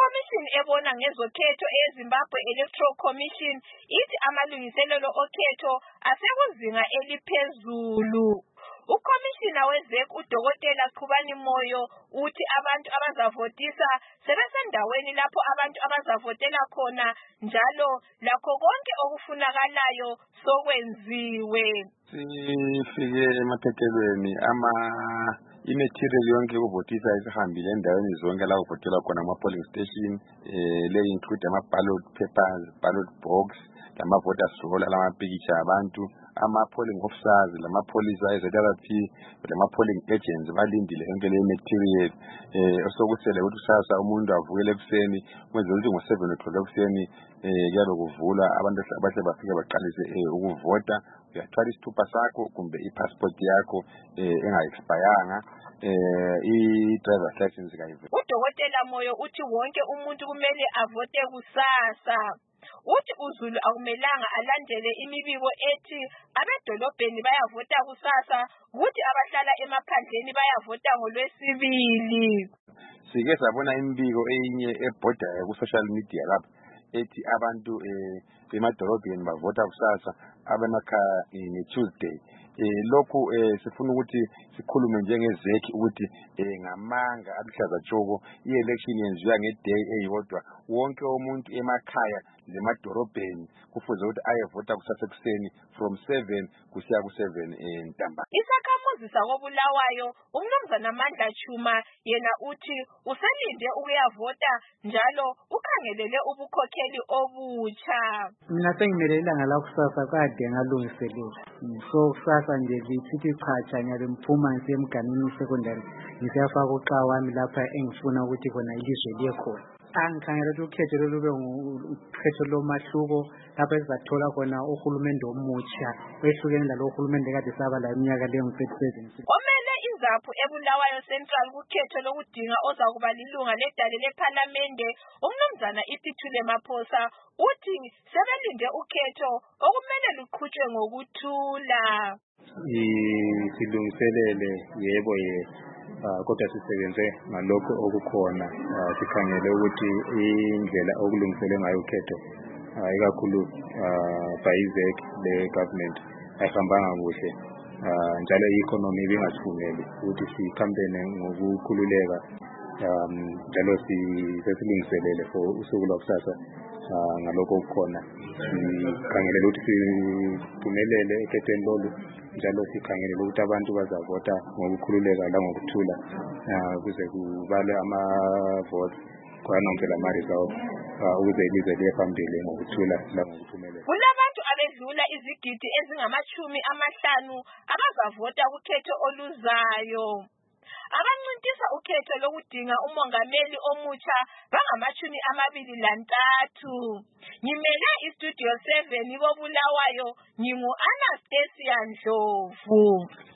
ikhomishini ebona ngezokhetho eZimbabwe Electoral Commission ithi amalungiselelo okhetho asekuzinga eliphezulu. Ukhomishina weZEC uDokotela Qhubani Moyo uthi abantu abazavotisa sebesendaweni lapho abantu abazavotela khona njalo lakho konke okufunakalayo sokwenziwe. Sifike emaphethelweni imaterial yonke yokuvotisa isihambile endaweni zonke la kuvotela khona ama-polling station le include ama-ballot papers, ballot box, lama-voters roll, lamapikitsha abantu, ama-polling officers, lama-police ZRP, lama-polling agents balindile yonke le material. Osokuthele ukuthi kusasa umuntu avukele ekuseni kwenzela ukuthi ngo-7 o'clock ekuseni kuyabe kuvula abantu abahle bafike baqalise ukuvota. Uyathwala isithupha sakho kumbe i-passport yakho enga-expiranga i-driver's license kayive. Udokotela Moyo uthi wonke umuntu kumele avote kusasa. Uthi uZulu akumelanga alandele imibiko ethi abedolobheni bayavota kusasa ukuthi abahlala emaphandleni bayavota ngoLwesibili. Sike sabona imibiko eyinye ebhoda ku-social media lapha ethi abantu emadolobheni bavota kusasa abemakhaya ngeTuesday. Lokhu sifuna ukuthi sikhulume njengeZEC ukuthi ngamanga aluhlaza tshoko i-election yenziwa ngeday eyodwa. Wonke umuntu emakhaya lemadolobheni kufuze ukuthi ayevota kusasa ekuseni from 7 kusiya ku7 ntambama. Isakhamuzi sakoBulawayo uMnumzana Mandla Chuma yena uthi uselinde ukuyavota njalo ukhangelele ubukhokheli obutsha. Mina sengimele ilanga lakusasa kade ngalungiselela. So kusasa nje lithi chacha nyabe mphuma ngisemganini secondary ngisiyafaka uqa wami lapha engifuna ukuthi khona ilizwe liye khona. Angikhangela ukuthi ukhetho lolube ukhetho lomahluko lapha esizathola khona uhulumende omutsha wehlukene lalo uhulumende kade saba la iminyaka lengu-37. Omele izaphu eBulawayo Central kukhetho lokudinga ozakuba lilunga ledale lePhalamende uMnumzana Ipithule Maphosa uthi sebelinde ukhetho okumele luqhutshwe ngokuthula. Silungiselele yebo kodwa sisebenze ngalokho okukhona. Sikhangele ukuthi indlela okulungiselwe ngayo ukhetho ikakhulu by-ZEC le government ayihambanga kuhle njalo i-economy ibingasivumeli ukuthi sikhambene ngokukhululeka njalo sesilungiselele for usuku lwakusasa ngalokho okukhona. Sikhangelele ukuthi siphumelele ekhethweni lolu njalo sikhangelele ukuthi abantu bazavota ngokukhululeka langokuthula ukuze kubalwe ama-votes kwanompela ama-results ukuze ilizwe liye phambili ngokuthula langokuphumelela. Kulabantu abedlula izigidi ezingama-50 abazavota kukhetho oluzayo. Abancintisa ukhetho lokudinga umongameli omutsha bangama-23. Ngimele iStudio 7 koBulawayo, ngingu-Anastasia Ndlovu.